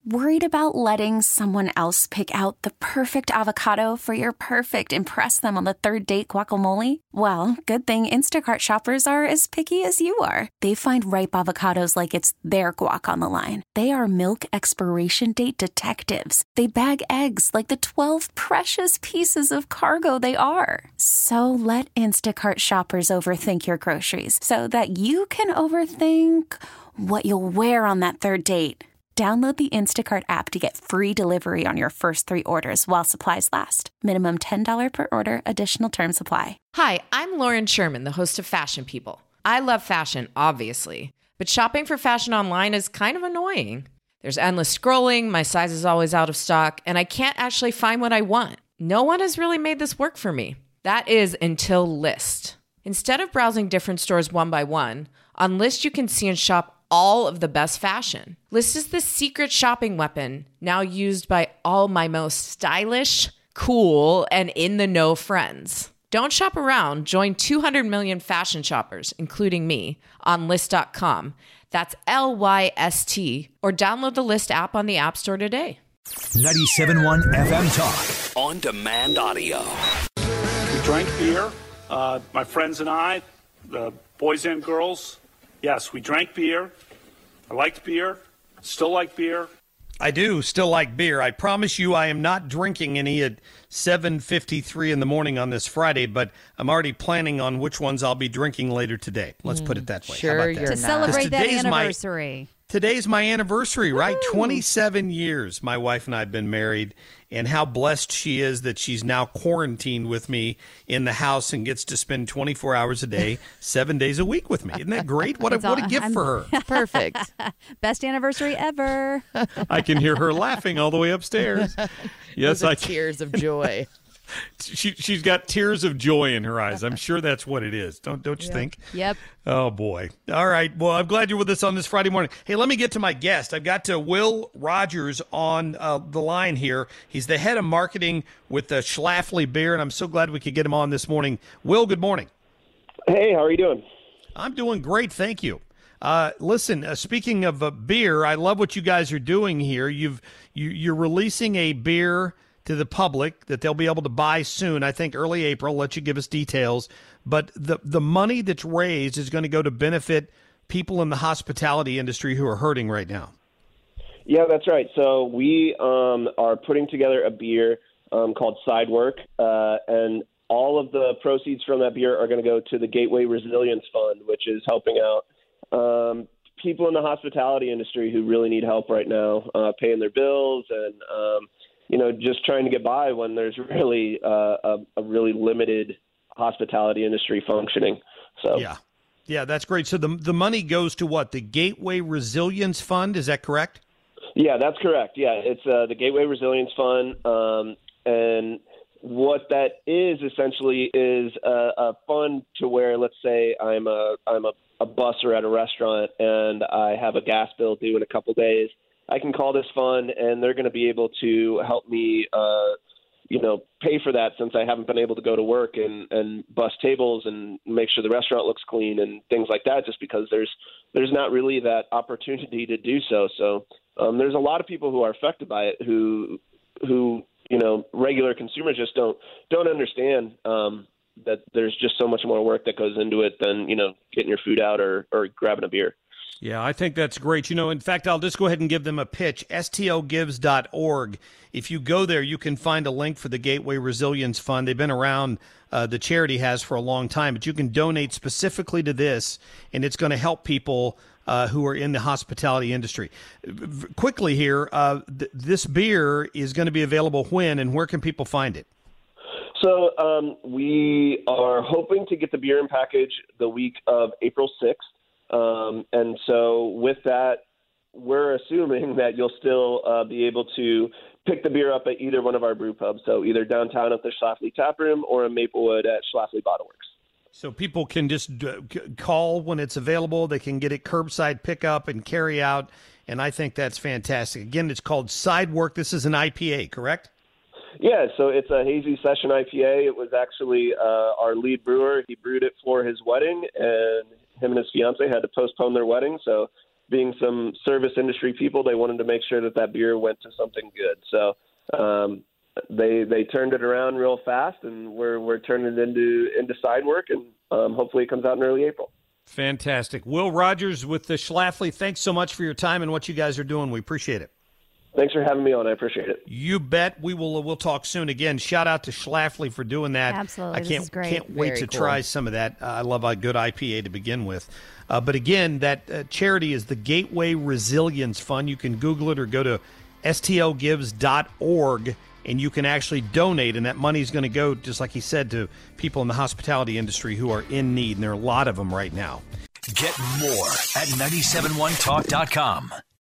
Worried about letting someone else pick out the perfect avocado for your perfect impress them on the third date guacamole? Well, good thing Instacart shoppers are as picky as you are. They find ripe avocados like it's their guac on the line. They are milk expiration date detectives. They bag eggs like the 12 precious pieces of cargo they are. So let Instacart shoppers overthink your groceries so that you can overthink what you'll wear on that third date. Download the Instacart app to get free delivery on your first 3 orders while supplies last. Minimum $10 per order. Additional terms apply. Hi, I'm Lauren Sherman, the host of Fashion People. I love fashion, obviously, but shopping for fashion online is kind of annoying. There's endless scrolling, my size is always out of stock, and I can't actually find what I want. No one has really made this work for me. That is until Lyst. Instead of browsing different stores one by one, on Lyst you can see and shop all of the best fashion. Lyst is the secret shopping weapon now used by all my most stylish, cool, and in-the-know friends. Don't shop around. Join 200 million fashion shoppers, including me, on Lyst.com. That's Lyst, or download the Lyst app on the App Store today. 97.1 FM Talk. On demand audio. We drank beer, my friends and I, the boys and girls. Yes, we drank beer. I liked beer. Still like beer. I do still like beer. I promise you I am not drinking any at 7:53 in the morning on this Friday, but I'm already planning on which ones I'll be drinking later today. Let's put it that way. Sure, how about that? you're To celebrate that anniversary. Today's my anniversary, right? 27 years my wife and I have been married, and how blessed she is that she's now quarantined with me in the house and gets to spend 24 hours a day, 7 days a week with me. Isn't that great? What a gift for her. Perfect. Best anniversary ever. I can hear her laughing all the way upstairs. Yes, Those are tears of joy. She's got tears of joy in her eyes. I'm sure that's what it is. Don't you think? Yep. Oh, boy. All right. Well, I'm glad you're with us on this Friday morning. Hey, let me get to my guest. I've got Will Rogers on the line here. He's the head of marketing with the Schlafly Beer, and I'm so glad we could get him on this morning. Will, good morning. Hey, how are you doing? I'm doing great. Thank you. Listen, speaking of beer, I love what you guys are doing here. You're releasing a beer to the public that they'll be able to buy soon. I think early April. Let you give us details. But the money that's raised is going to go to benefit people in the hospitality industry who are hurting right now. Yeah, that's right. So we are putting together a beer called Sidework, and all of the proceeds from that beer are going to go to the Gateway Resilience Fund, which is helping out people in the hospitality industry who really need help right now, paying their bills and just trying to get by when there's really a really limited hospitality industry functioning. So yeah, that's great. So the money goes to what? The Gateway Resilience Fund, is that correct? Yeah, that's correct. Yeah, it's the Gateway Resilience Fund, and what that is essentially is a fund to where, let's say, I'm a busser at a restaurant and I have a gas bill due in a couple days. I can call this fund, and they're going to be able to help me, pay for that since I haven't been able to go to work and bust tables and make sure the restaurant looks clean and things like that, just because there's not really that opportunity to do so. So there's a lot of people who are affected by it who regular consumers just don't understand that there's just so much more work that goes into it than, getting your food out or grabbing a beer. Yeah, I think that's great. In fact, I'll just go ahead and give them a pitch, stlgives.org. If you go there, you can find a link for the Gateway Resilience Fund. They've been around, the charity has, for a long time, but you can donate specifically to this, and it's going to help people who are in the hospitality industry. Quickly here, this beer is going to be available when, and where can people find it? So we are hoping to get the beer in package the week of April 6th. And so with that, we're assuming that you'll still be able to pick the beer up at either one of our brew pubs. So either downtown at the Schlafly Tap Room or in Maplewood at Schlafly Bottle Works. So people can just call when it's available. They can get it curbside pickup and carry out. And I think that's fantastic. Again, it's called Sidework. This is an IPA, correct? Yeah, so it's a hazy session IPA. It was actually our lead brewer. He brewed it for his wedding, and him and his fiance had to postpone their wedding, so being some service industry people, they wanted to make sure that beer went to something good. So they turned it around real fast, and we're turning it into side work, and hopefully it comes out in early April. Fantastic. Will Rogers with the Schlafly, thanks so much for your time and what you guys are doing. We appreciate it. Thanks for having me on. I appreciate it. You bet. We'll talk soon. Again, shout out to Schlafly for doing that. Absolutely. This is great. Can't wait to cool. try some of that. I love a good IPA to begin with. But again, that charity is the Gateway Resilience Fund. You can Google it or go to stlgives.org, and you can actually donate. And that money is going to go, just like he said, to people in the hospitality industry who are in need. And there are a lot of them right now. Get more at 971talk.com.